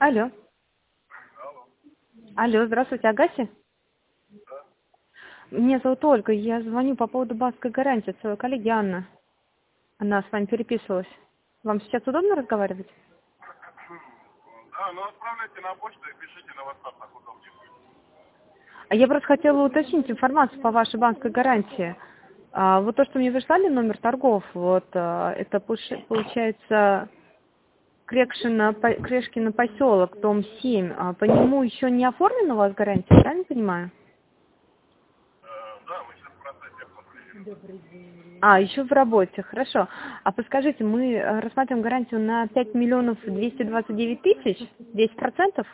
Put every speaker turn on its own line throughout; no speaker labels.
Алло. Алло, здравствуйте, Агаси? Меня зовут Ольга, я звоню по поводу банковской гарантии от своей коллеги Анна. Она с вами переписывалась. Вам сейчас удобно разговаривать?
Да, ну отправляйте на почту и пишите на WhatsApp, так удобнее будет.
А я просто хотела уточнить информацию по вашей банковской гарантии. Вот то, что мне выслали номер торгов, вот это получается Крешкино поселок, дом 7. По нему еще не оформлена у вас гарантия, правильно понимаю?
Да, мы сейчас в процессе оформления.
Еще в работе, хорошо. А подскажите, мы рассматриваем гарантию на 5 миллионов 229 тысяч, 10%?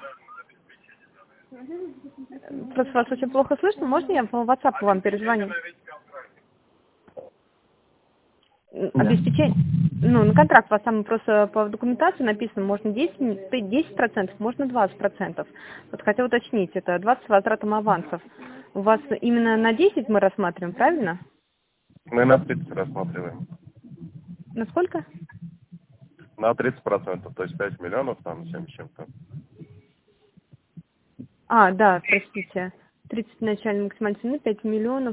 Просто вас очень плохо слышно, можно я по WhatsApp вам перезвоню?
На весь контракт.
Да.
Обеспечение, на контракт у вас там просто по документации написано, можно 10%, можно 20%. Вот хотела уточнить, это 20 с возвратом авансов. У вас именно на 10 мы рассматриваем, правильно?
Мы на 30 рассматриваем.
На сколько?
На 30%, то есть 5 миллионов, там, 7 с чем-то.
Да, простите. 30 начальной максимальной цены, 5 миллионов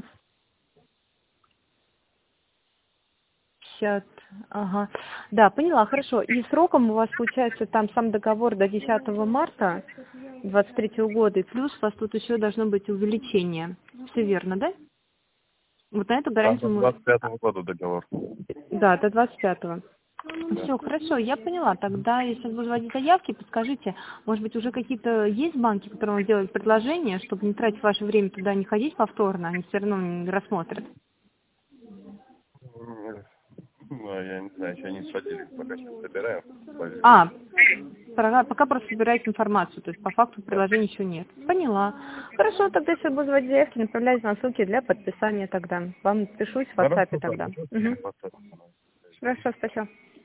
50. Ага. Да, поняла, хорошо. И сроком у вас получается там сам договор до 10 марта 23 года, и плюс у вас тут еще должно быть увеличение. Все верно, да? Вот на эту
Там до
гарантию мы...
25 года договор.
Да, до 25-го.
Да.
Все, хорошо, я поняла. Тогда, если буду вводить заявки, подскажите, может быть, уже какие-то есть банки, которым вам делают предложение, чтобы не тратить ваше время туда, не ходить повторно, они все равно не рассмотрят.
Ну, я не знаю, еще не сходили, пока сейчас собираем.
Пока просто собираете информацию, то есть по факту приложения еще нет. Поняла. Хорошо, тогда если буду вводить заявки, направляйте на ссылки для подписания тогда. Вам пишусь в WhatsApp
Хорошо,
тогда.
хорошо.
Угу. Хорошо, спасибо.